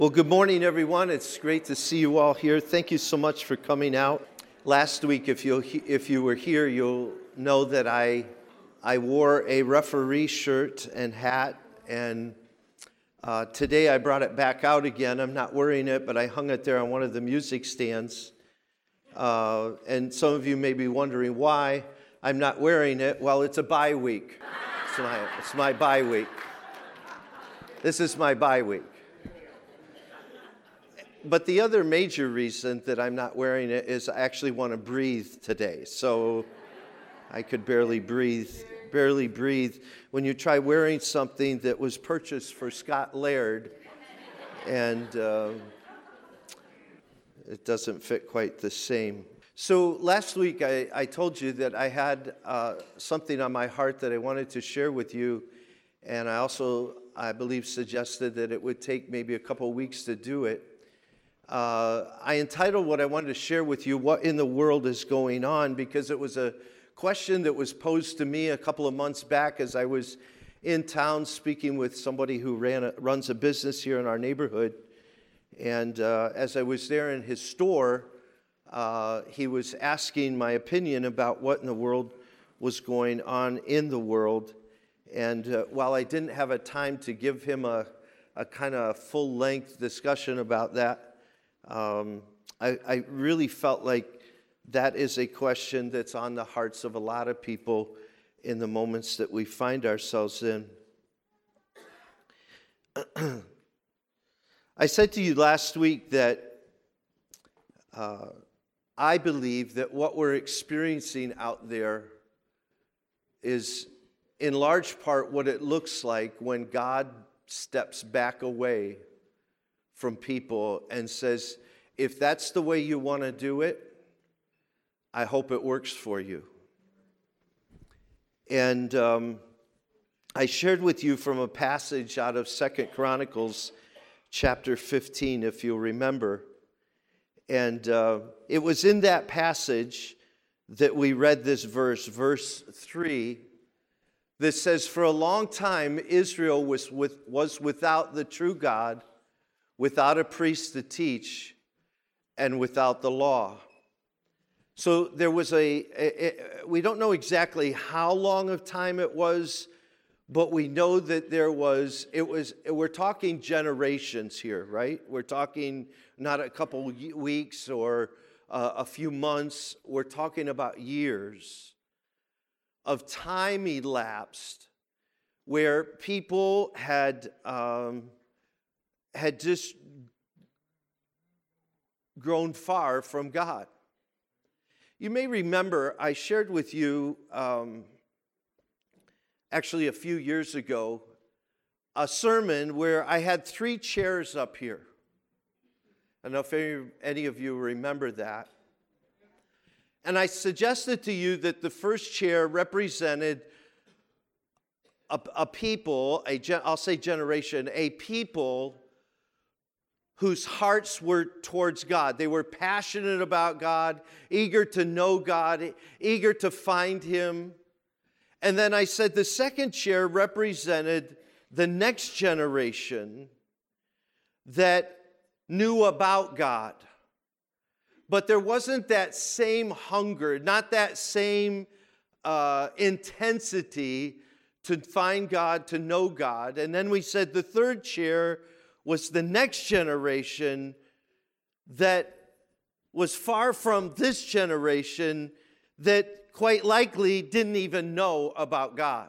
Well, good morning, everyone. It's great to see you all here. Thank you so much for coming out. Last week, if you were here, you'll know that I wore a referee shirt and hat, and today I brought it back out again. I'm not wearing it, but I hung it there on one of the music stands. And some of you may be wondering why I'm not wearing it. Well, it's a bye week. It's my bye week. This is my bye week. But the other major reason that I'm not wearing it is I actually want to breathe today. So I could barely breathe. When you try wearing something that was purchased for Scott Laird and it doesn't fit quite the same. So last week I told you that I had something on my heart that I wanted to share with you. And I also, I believe, suggested that it would take maybe a couple weeks to do it. I entitled what I wanted to share with you, "What in the World is Going On?" because it was a question that was posed to me a couple of months back as I was in town speaking with somebody who runs a business here in our neighborhood. And as I was there in his store, he was asking my opinion about what in the world was going on in the world. And while I didn't have a time to give him a kind of full-length discussion about that, I really felt like that is a question that's on the hearts of a lot of people in the moments that we find ourselves in. I said to you last week that I believe that what we're experiencing out there is in large part what it looks like when God steps back away from people and says, if that's the way you want to do it, I hope it works for you. And I shared with you from a passage out of 2 Chronicles chapter 15, if you'll remember. And it was in that passage that we read this verse 3, that says, for a long time Israel was without the true God, without a priest to teach, and without the law. So there was we don't know exactly how long of time it was, but we know that we're talking generations here, right? We're talking not a couple weeks or a few months. We're talking about years of time elapsed where people had just grown far from God. You may remember I shared with you, actually a few years ago, a sermon where I had 3 chairs up here. I don't know if any of you remember that. And I suggested to you that the first chair represented a people, I'll say generation, a people whose hearts were towards God. They were passionate about God, eager to know God, eager to find Him. And then I said the second chair represented the next generation that knew about God. But there wasn't that same hunger, not that same intensity to find God, to know God. And then we said the third chair was the next generation that was far from this generation that quite likely didn't even know about God.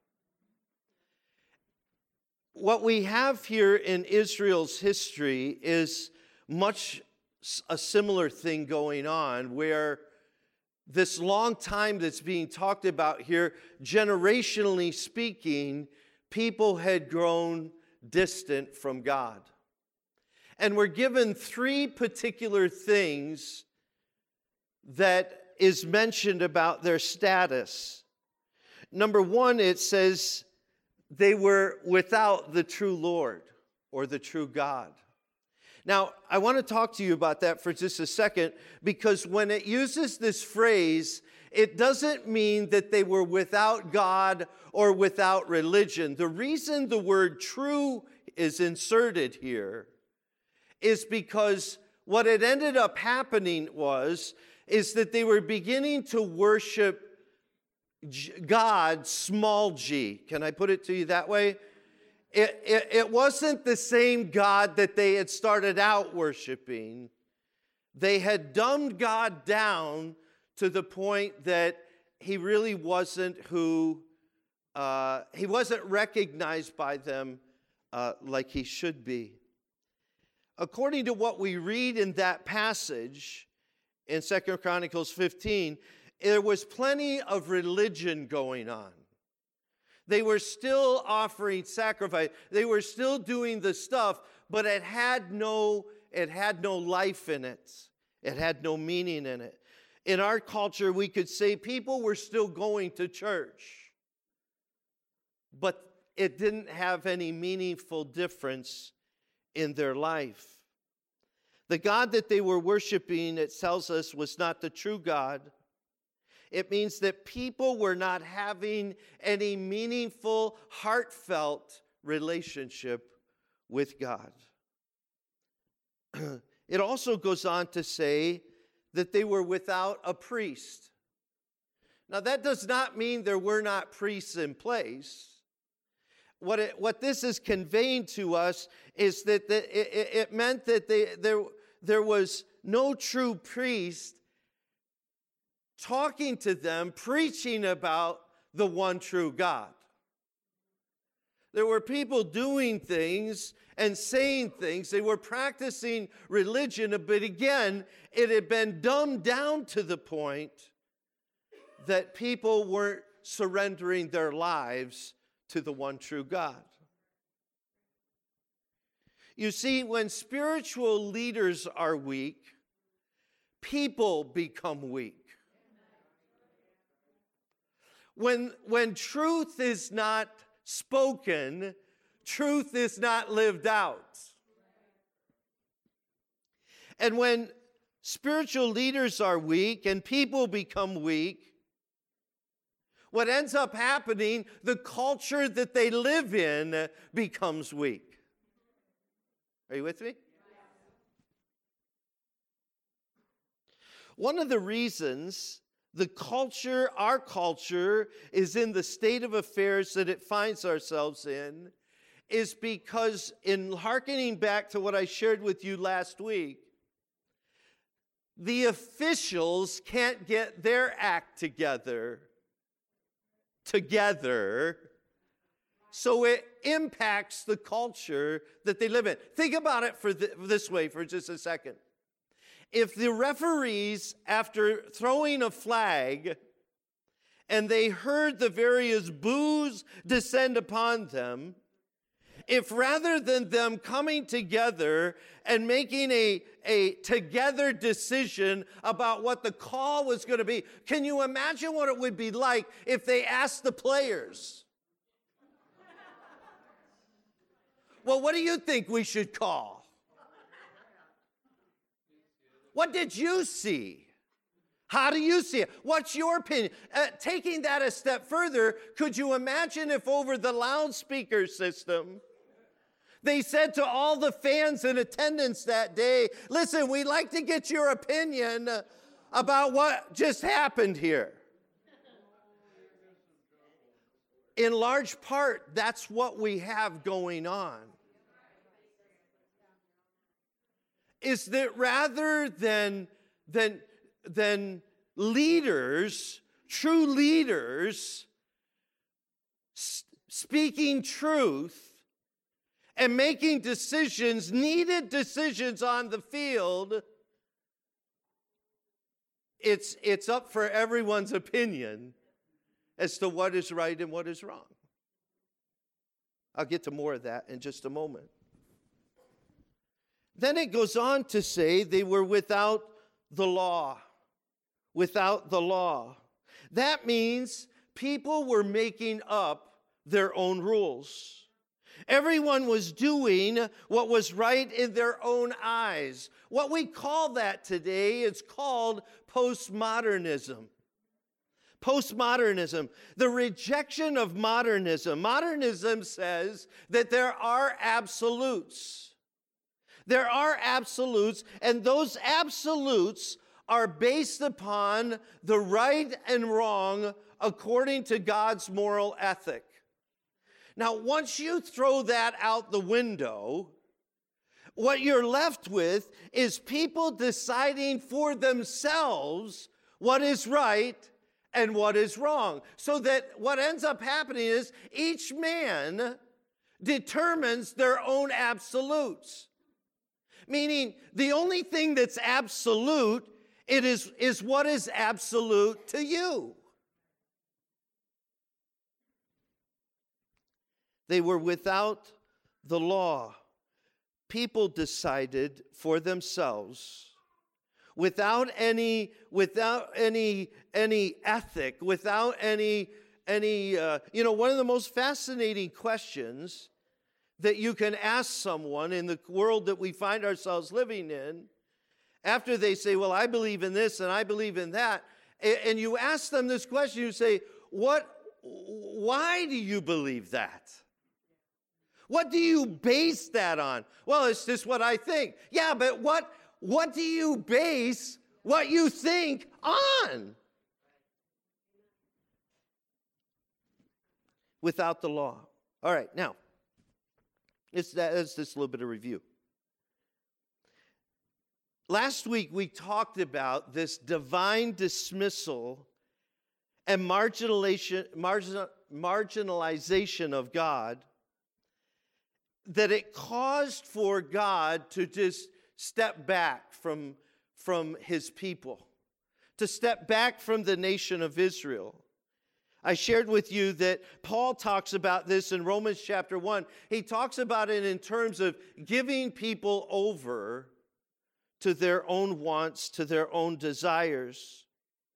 What we have here in Israel's history is much a similar thing going on, where this long time that's being talked about here, generationally speaking, people had grown distant from God. And we're given 3 particular things that is mentioned about their status. Number 1, it says they were without the true Lord or the true God. Now, I want to talk to you about that for just a second, because when it uses this phrase, it doesn't mean that they were without God or without religion. The reason the word true is inserted here is because what had ended up happening is that they were beginning to worship God, small g. Can I put it to you that way? It wasn't the same God that they had started out worshiping. They had dumbed God down to the point that he really wasn't he wasn't recognized by them like he should be. According to what we read in that passage in 2 Chronicles 15, there was plenty of religion going on. They were still offering sacrifice. They were still doing the stuff, but it had no life in it. It had no meaning in it. In our culture, we could say people were still going to church, but it didn't have any meaningful difference in their life. The God that they were worshiping, it tells us, was not the true God. It means that people were not having any meaningful, heartfelt relationship with God. It also goes on to say that they were without a priest. Now, that does not mean there were not priests in place. What this is conveying to us is that it meant that there was no true priest talking to them, preaching about the one true God. There were people doing things and saying things. They were practicing religion, but again, it had been dumbed down to the point that people weren't surrendering their lives to the one true God. You see, when spiritual leaders are weak, people become weak. When truth is not spoken, truth is not lived out. And when spiritual leaders are weak and people become weak, what ends up happening, the culture that they live in becomes weak. Are you with me? One of the reasons our culture is in the state of affairs that it finds ourselves in is because, in hearkening back to what I shared with you last week, the officials can't get their act together, so it impacts the culture that they live in. Think about it this way for just a second. If the referees, after throwing a flag, and they heard the various boos descend upon them, if rather than them coming together and making a together decision about what the call was going to be, can you imagine what it would be like if they asked the players, well, what do you think we should call? What did you see? How do you see it? What's your opinion? Taking that a step further, could you imagine if over the loudspeaker system, they said to all the fans in attendance that day, listen, we'd like to get your opinion about what just happened here. In large part, that's what we have going on. Is that rather than leaders, true leaders, speaking truth and making decisions, needed decisions on the field, it's up for everyone's opinion as to what is right and what is wrong. I'll get to more of that in just a moment. Then it goes on to say they were without the law. Without the law. That means people were making up their own rules. Everyone was doing what was right in their own eyes. What we call that today is called postmodernism. Postmodernism, the rejection of modernism. Modernism says that there are absolutes. There are absolutes, and those absolutes are based upon the right and wrong according to God's moral ethic. Now, once you throw that out the window, what you're left with is people deciding for themselves what is right and what is wrong. So that what ends up happening is each man determines their own absolutes. Meaning, the only thing that's absolute is what is absolute to you. They were without the law. People decided for themselves, without any ethic, without any. One of the most fascinating questions that you can ask someone in the world that we find ourselves living in, after they say, well, I believe in this and I believe in that, and you ask them this question, you say, why do you believe that? What do you base that on? Well, it's just what I think. Yeah, but what do you base what you think on? Without the law. All right, now, it's just a little bit of review. Last week, we talked about this divine dismissal and marginalization of God, that it caused for God to just step back from his people, to step back from the nation of Israel. I shared with you that Paul talks about this in Romans chapter 1. He talks about it in terms of giving people over to their own wants, to their own desires.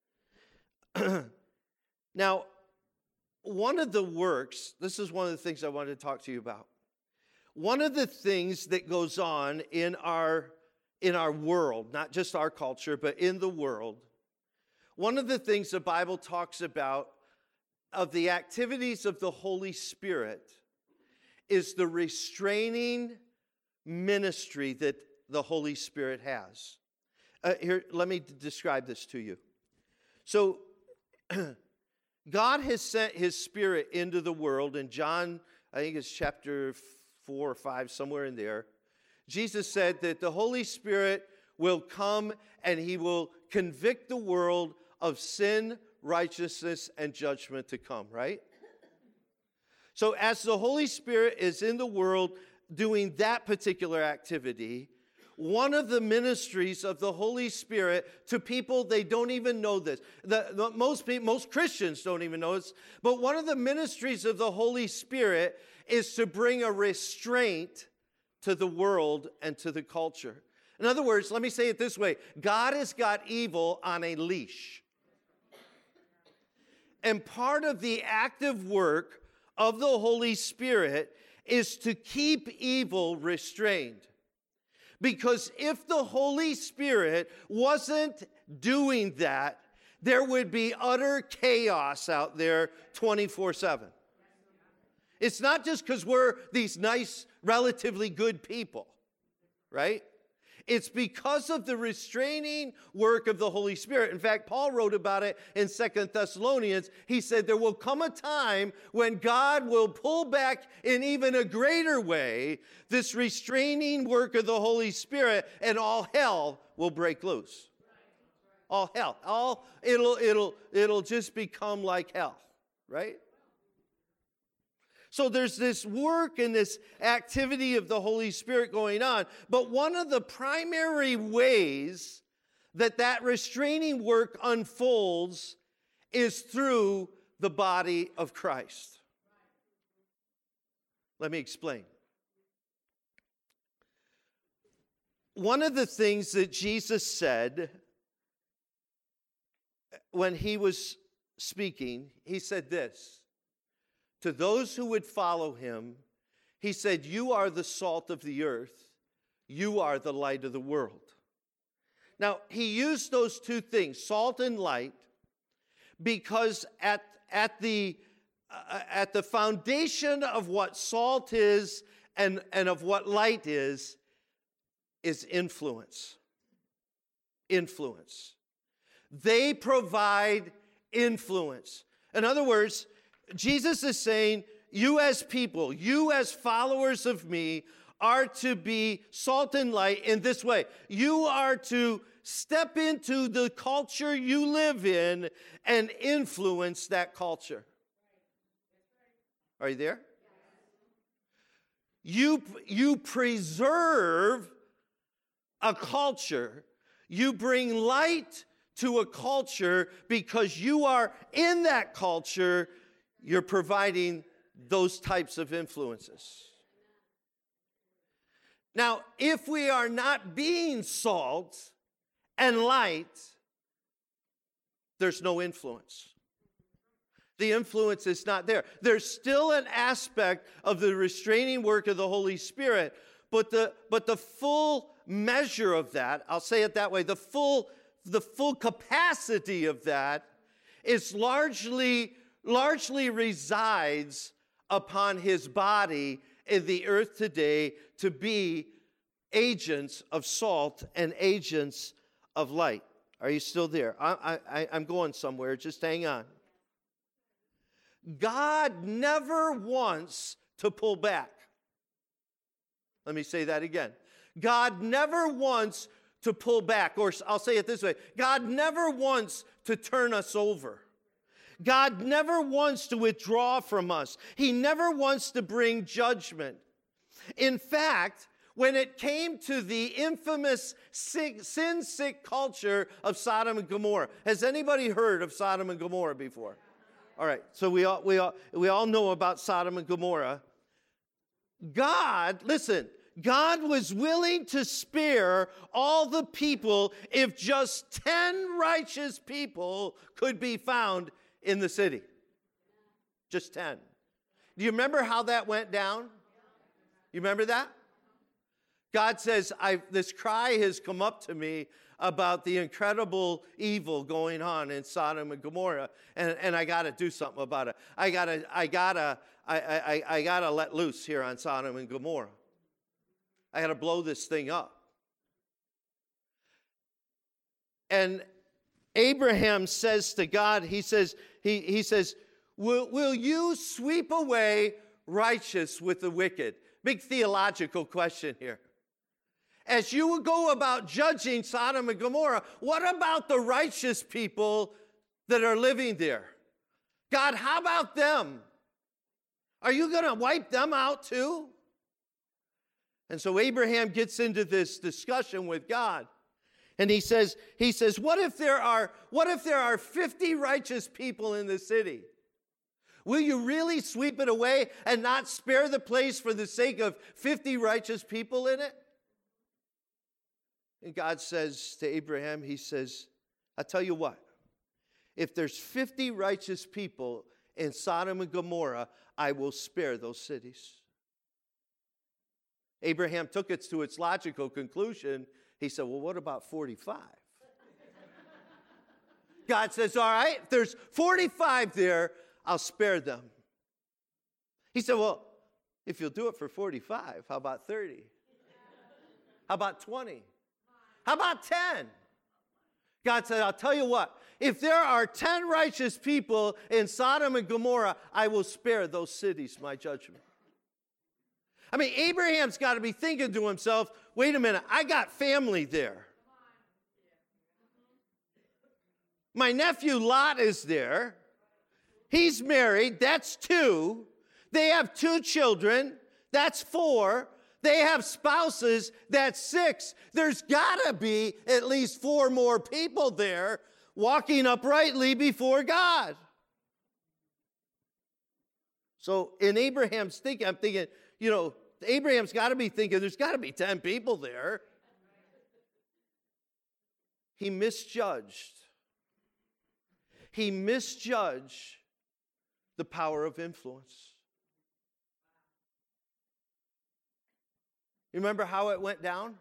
Now, one of the works, this is one of the things I wanted to talk to you about. One of the things that goes on in our world, not just our culture, but in the world, one of the things the Bible talks about of the activities of the Holy Spirit is the restraining ministry that the Holy Spirit has. Here, let me describe this to you. So, God has sent His Spirit into the world. In John, I think it's chapter 4 or 5, somewhere in there, Jesus said that the Holy Spirit will come and He will convict the world of sin, righteousness, and judgment to come, right? So as the Holy Spirit is in the world doing that particular activity, one of the ministries of the Holy Spirit to people, they don't even know this. Most Christians don't even know this. But one of the ministries of the Holy Spirit is to bring a restraint to the world and to the culture. In other words, let me say it this way. God has got evil on a leash. And part of the active work of the Holy Spirit is to keep evil restrained. Because if the Holy Spirit wasn't doing that, there would be utter chaos out there 24/7. It's not just because we're these nice, relatively good people, right? It's because of the restraining work of the Holy Spirit. In fact, Paul wrote about it in 2 Thessalonians. He said there will come a time when God will pull back in even a greater way this restraining work of the Holy Spirit, and all hell will break loose. All hell. It'll just become like hell, right? So there's this work and this activity of the Holy Spirit going on. But one of the primary ways that restraining work unfolds is through the body of Christ. Let me explain. One of the things that Jesus said when He was speaking, He said this. To those who would follow Him, He said, you are the salt of the earth. You are the light of the world. Now, He used those two things, salt and light, because at the foundation of what salt is and of what light is is influence. Influence. They provide influence. In other words, Jesus is saying, you as people, you as followers of me, are to be salt and light in this way. You are to step into the culture you live in and influence that culture. Are you there? You preserve a culture. You bring light to a culture because you are in that culture. You're providing those types of influences. Now, if we are not being salt and light, there's no influence. The influence is not there. There's still an aspect of the restraining work of the Holy Spirit, but the full measure of that, I'll say it that way, the full capacity of that is largely resides upon his body in the earth today to be agents of salt and agents of light. Are you still there? I'm going somewhere. Just hang on. God never wants to pull back. Let me say that again. God never wants to pull back, or I'll say it this way. God never wants to turn us over. God never wants to withdraw from us. He never wants to bring judgment. In fact, when it came to the infamous sin-sick culture of Sodom and Gomorrah, has anybody heard of Sodom and Gomorrah before? All right, so we all know about Sodom and Gomorrah. God was willing to spare all the people if just 10 righteous people could be found in the city. Just 10. Do you remember how that went down? You remember that? God says, this cry has come up to me about the incredible evil going on in Sodom and Gomorrah, and I got to do something about it. I gotta let loose here on Sodom and Gomorrah. I got to blow this thing up. And Abraham says to God, he says, will you sweep away righteous with the wicked? Big theological question here. As you would go about judging Sodom and Gomorrah, what about the righteous people that are living there? God, how about them? Are you going to wipe them out too? And so Abraham gets into this discussion with God. And he says, what if there are 50 righteous people in the city? Will you really sweep it away and not spare the place for the sake of 50 righteous people in it? And God says to Abraham, he says, I'll tell you what, if there's 50 righteous people in Sodom and Gomorrah, I will spare those cities. Abraham took it to its logical conclusion. He said, well, what about 45? God says, all right, if there's 45 there, I'll spare them. He said, well, if you'll do it for 45, how about 30? How about 20? How about 10? God said, I'll tell you what, if there are 10 righteous people in Sodom and Gomorrah, I will spare those cities my judgment. I mean, Abraham's got to be thinking to himself, wait a minute, I got family there. My nephew Lot is there. He's married. That's 2. They have 2 children. That's 4. They have spouses. That's 6. There's got to be at least 4 more people there walking uprightly before God. So in Abraham's thinking, I'm thinking, Abraham's got to be thinking there's got to be 10 people there. He misjudged. He misjudged the power of influence. You remember how it went down?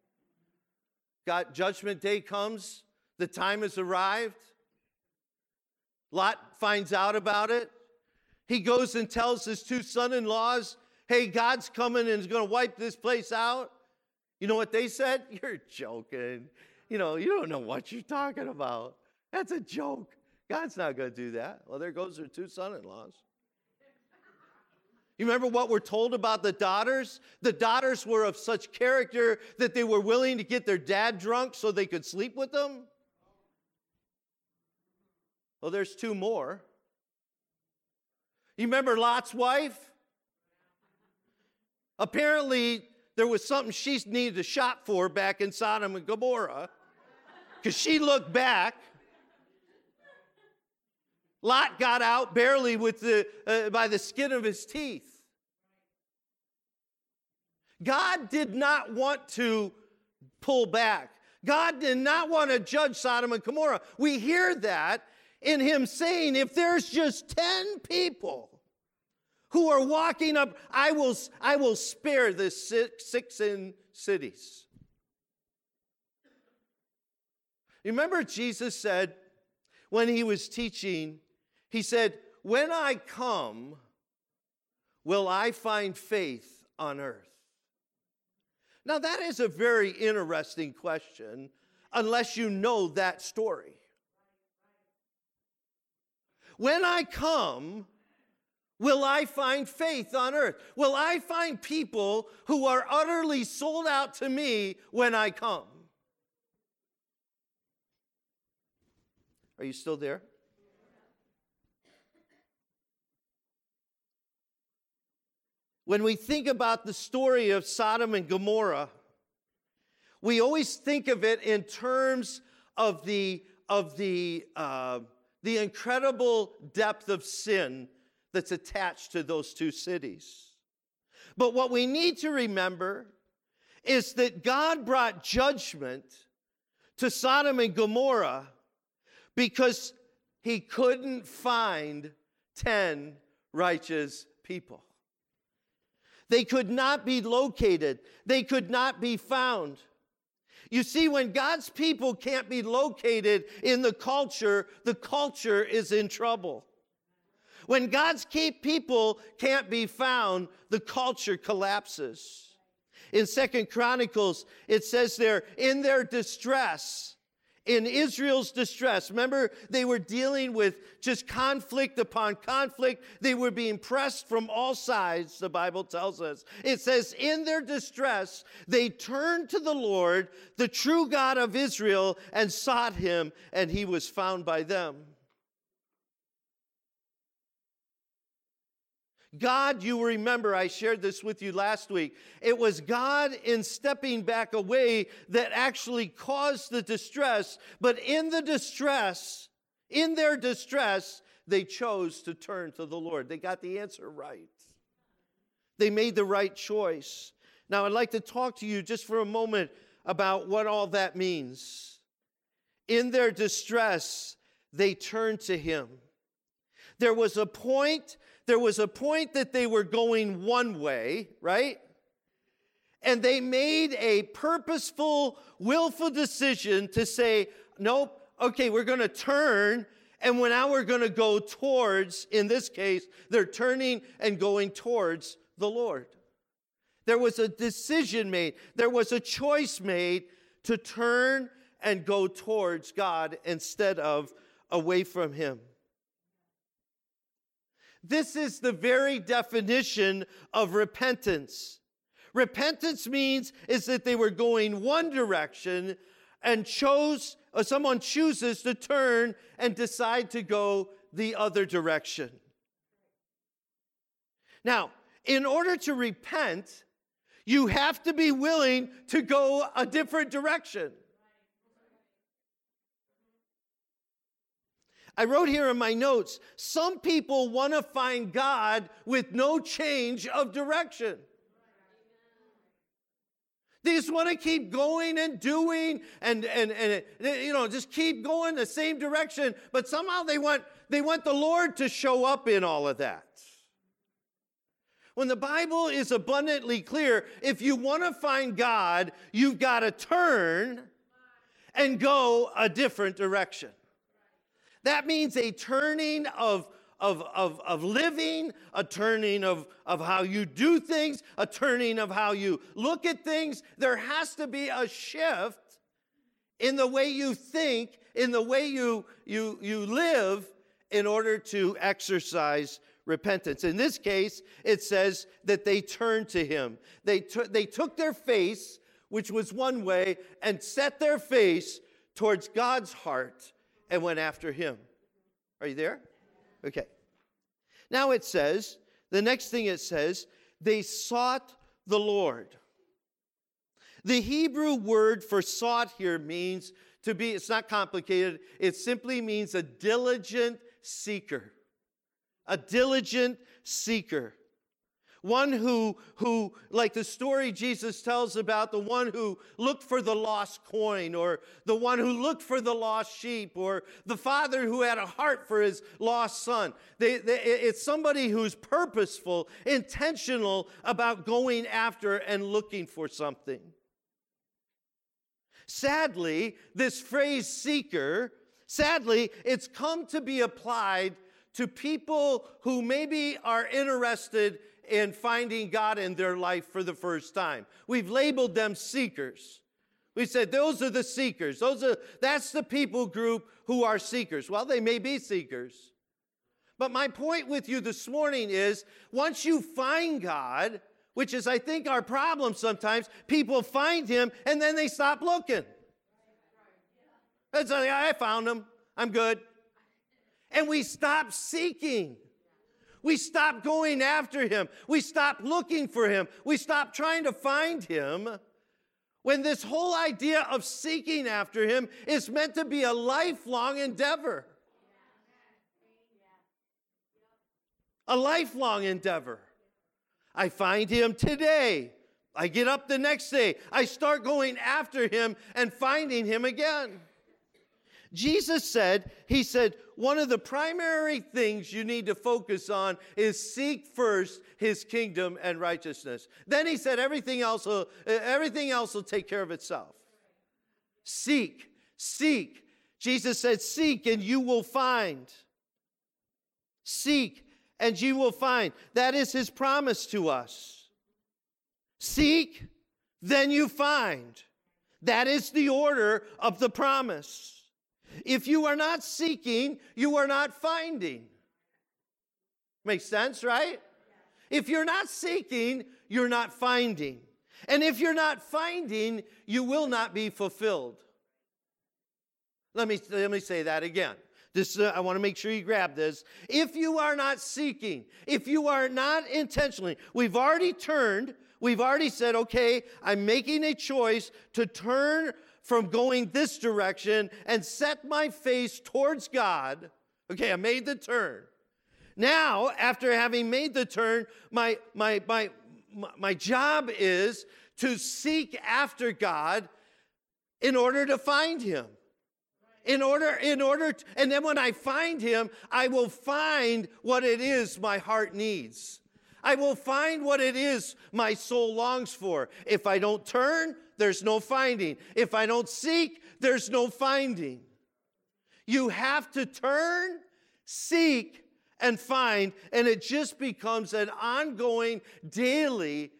Judgment day comes. The time has arrived. Lot finds out about it. He goes and tells his 2 son-in-laws, hey, God's coming and is going to wipe this place out. You know what they said? You're joking. You don't know what you're talking about. That's a joke. God's not going to do that. Well, there goes their two son-in-laws. You remember what we're told about the daughters? The daughters were of such character that they were willing to get their dad drunk so they could sleep with them. Well, there's two more. You remember Lot's wife? Apparently, there was something she needed to shop for back in Sodom and Gomorrah, because she looked back. Lot got out barely by the skin of his teeth. God did not want to pull back. God did not want to judge Sodom and Gomorrah. We hear that in him saying, if there's just 10 people who are walking up, I will spare the six in cities. You remember Jesus said, when he was teaching, he said, when I come, will I find faith on earth? Now that is a very interesting question, unless you know that story. When I come, will I find faith on earth? Will I find people who are utterly sold out to me when I come? Are you still there? When we think about the story of Sodom and Gomorrah, we always think of it in terms of the incredible depth of sin that's attached to those two cities. But what we need to remember is that God brought judgment to Sodom and Gomorrah because he couldn't find 10 righteous people. They could not be located. They could not be found. You see, when God's people can't be located in the culture is in trouble. When God's people can't be found, the culture collapses. In 2 Chronicles, it says there, in their distress, in Israel's distress, remember, they were dealing with just conflict upon conflict. They were being pressed from all sides, the Bible tells us. It says, in their distress, they turned to the Lord, the true God of Israel, and sought him, and he was found by them. God, you remember, I shared this with you last week. It was God in stepping back away that actually caused the distress. But in their distress, they chose to turn to the Lord. They got the answer right. They made the right choice. Now, I'd like to talk to you just for a moment about what all that means. In their distress, they turned to him. There was a point that they were going one way, right? And they made a purposeful, willful decision to say, nope, okay, we're going to turn, and now we're going to go towards, in this case, they're turning and going towards the Lord. There was a decision made. There was a choice made to turn and go towards God instead of away from him. This is the very definition of repentance. Repentance means is that they were going one direction and someone chooses to turn and decide to go the other direction. Now, in order to repent, you have to be willing to go a different direction. I wrote here in my notes, some people want to find God with no change of direction. They just want to keep going and doing and just keep going the same direction, but somehow they want the Lord to show up in all of that. When the Bible is abundantly clear, if you want to find God, you've got to turn and go a different direction. That means a turning of of living, a turning of how you do things, a turning of how you look at things. There has to be a shift in the way you think, in the way you live, in order to exercise repentance. In this case, it says that they turned to him. They took their face, which was one way, and set their face towards God's heart and went after him. Are you there? Okay. Now it says, the next thing it says, they sought the Lord. The Hebrew word for sought here means to be, it's not complicated, it simply means a diligent seeker. A diligent seeker. One who, like the story Jesus tells about the one who looked for the lost coin, or the one who looked for the lost sheep, or the father who had a heart for his lost son. It's somebody who's purposeful, intentional about going after and looking for something. Sadly, this phrase seeker, it's come to be applied to people who maybe are interested in finding God in their life for the first time. We've labeled them seekers. We said those are the seekers. That's the people group who are seekers. Well, they may be seekers. But my point with you this morning is, once you find God, which is, I think, our problem sometimes, people find him and then they stop looking. It's like, I found him. I'm good. And we stop seeking. We stop going after him. We stop looking for him. We stop trying to find him, when this whole idea of seeking after him is meant to be a lifelong endeavor. A lifelong endeavor. I find him today. I get up the next day. I start going after him and finding him again. Jesus said, he said, one of the primary things you need to focus on is seek first his kingdom and righteousness. Then he said everything else will take care of itself. Seek. Jesus said, seek and you will find. Seek and you will find. That is his promise to us. Seek, then you find. That is the order of the promise. If you are not seeking, you are not finding. Makes sense, right? If you're not seeking, you're not finding. And if you're not finding, you will not be fulfilled. Let me say that again. I want to make sure you grab this. If you are not seeking, if you are not intentionally, we've already said, okay, I'm making a choice to turn from going this direction and set my face towards God. Okay, I made the turn. Now, after having made the turn, my job is to seek after God in order to find him. And then when I find him, I will find what it is my heart needs. I will find what it is my soul longs for. If I don't turn, there's no finding. If I don't seek, there's no finding. You have to turn, seek, and find, and it just becomes an ongoing, daily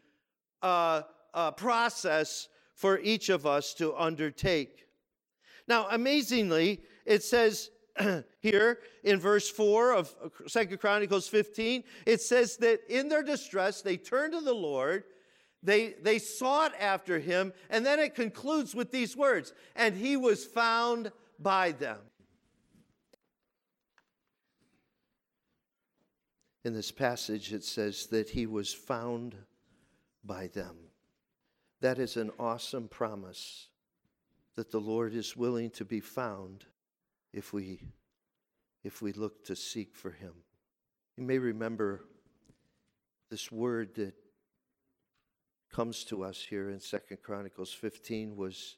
process for each of us to undertake. Now, amazingly, it says here in verse 4 of 2 Chronicles 15, it says that in their distress, they turned to the Lord, they sought after him, and then it concludes with these words, and he was found by them. In this passage, it says that he was found by them. That is an awesome promise, that the Lord is willing to be found if we look to seek for him. You may remember this word that comes to us here in 2 Chronicles 15 was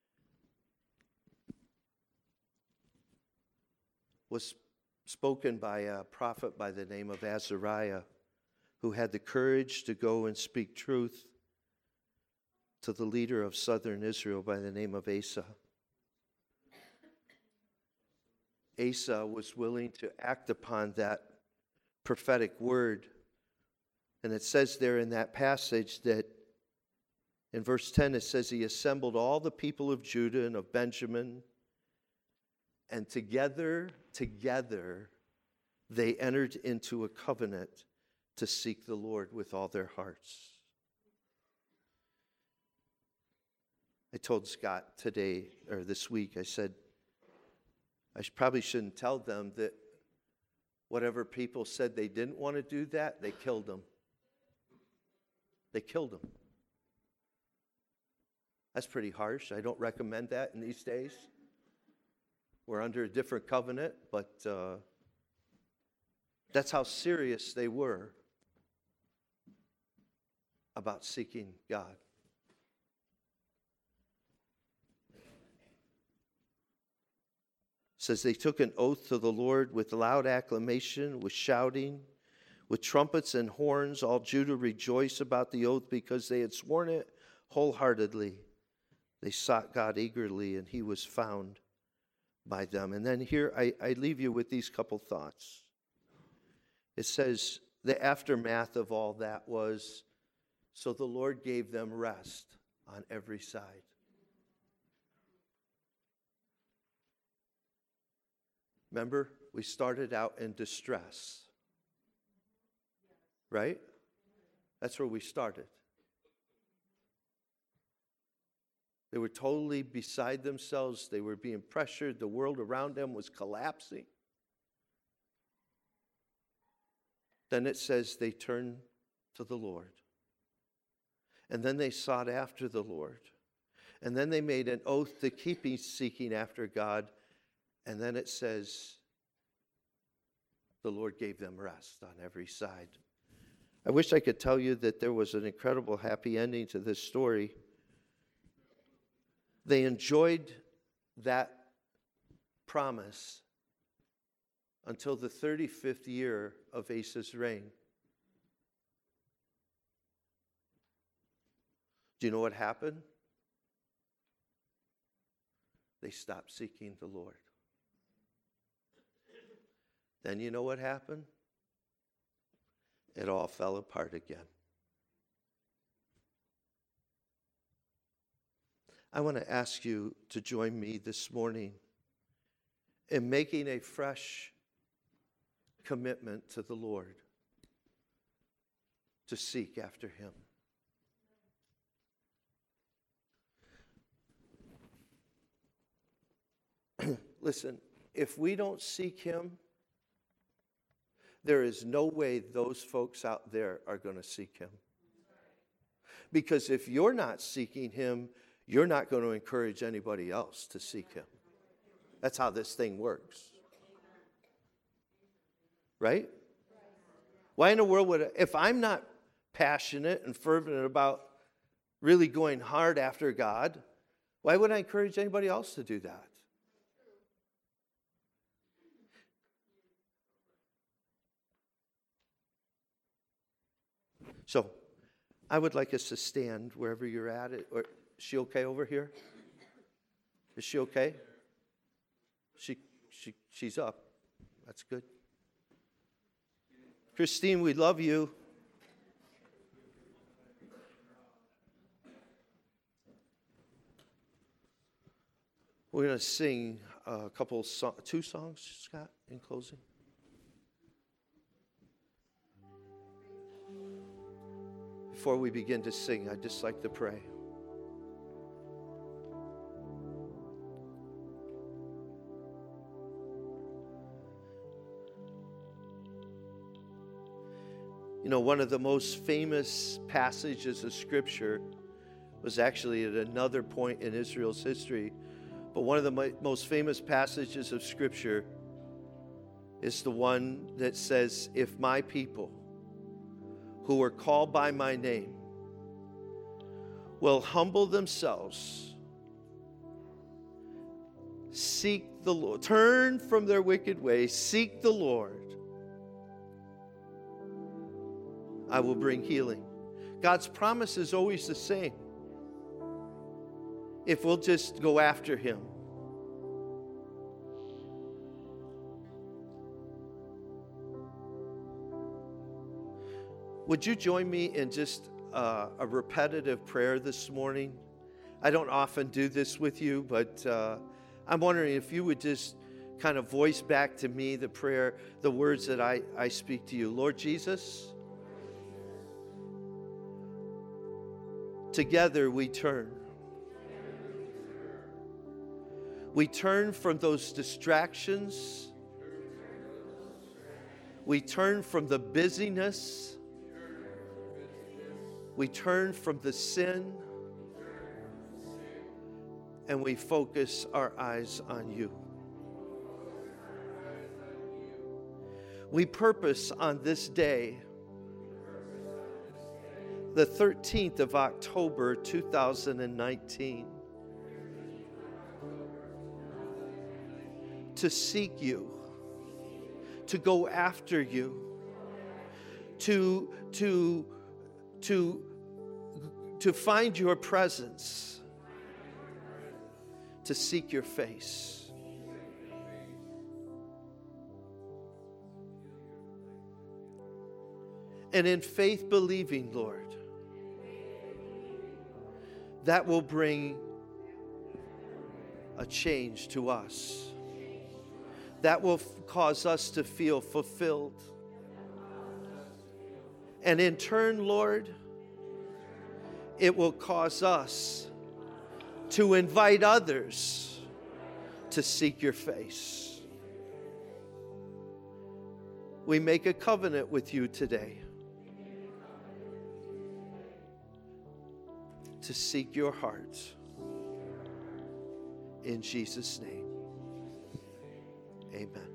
spoken by a prophet by the name of Azariah, who had the courage to go and speak truth to the leader of southern Israel by the name of Asa. Asa was willing to act upon that prophetic word. And it says there in that passage that in verse 10 it says, he assembled all the people of Judah and of Benjamin, and together they entered into a covenant to seek the Lord with all their hearts. I told Scott today, or this week, I said, I probably shouldn't tell them that whatever people said they didn't want to do that, they killed them. They killed them. That's pretty harsh. I don't recommend that in these days. We're under a different covenant, but that's how serious they were about seeking God. It says they took an oath to the Lord with loud acclamation, with shouting, with trumpets and horns. All Judah rejoiced about the oath because they had sworn it wholeheartedly. They sought God eagerly, and he was found by them. And then here I leave you with these couple thoughts. It says the aftermath of all that was, so the Lord gave them rest on every side. Remember, we started out in distress, right? That's where we started. They were totally beside themselves. They were being pressured. The world around them was collapsing. Then it says they turned to the Lord. And then they sought after the Lord. And then they made an oath to keep seeking after God. And then it says the Lord gave them rest on every side. I wish I could tell you that there was an incredible happy ending to this story. They enjoyed that promise until the 35th year of Asa's reign. Do you know what happened? They stopped seeking the Lord. Then you know what happened? It all fell apart again. I want to ask you to join me this morning in making a fresh commitment to the Lord to seek after him. Listen, if we don't seek him, there is no way those folks out there are going to seek him. Because if you're not seeking him, you're not going to encourage anybody else to seek him. That's how this thing works. Right? Why in the world would, if I'm not passionate and fervent about really going hard after God, why would I encourage anybody else to do that? So, I would like us to stand wherever you're at. Or, is she okay over here? Is she okay? She's up. That's good. Christine, we love you. We're going to sing a couple, two songs, Scott, in closing. Before we begin to sing, I'd just like to pray. You know, one of the most famous passages of Scripture was actually at another point in Israel's history. But one of the most famous passages of Scripture is the one that says, if my people who are called by my name will humble themselves, seek the Lord, turn from their wicked ways, seek the Lord, I will bring healing. God's promise is always the same. If we'll just go after him. Would you join me in just a repetitive prayer this morning? I don't often do this with you, but I'm wondering if you would just kind of voice back to me the prayer, the words that I speak to you. Lord Jesus, together we turn. We turn from those distractions. We turn from the busyness. We turn from the sin. And we focus our eyes on you. We purpose on this day, the 13th of October, 2019, to seek you, to go after you, to find your presence, to seek your face. And in faith believing, Lord, that will bring a change to us. That will cause us to feel fulfilled. And in turn, Lord, it will cause us to invite others to seek your face. We make a covenant with you today to seek your heart. In Jesus' name, amen.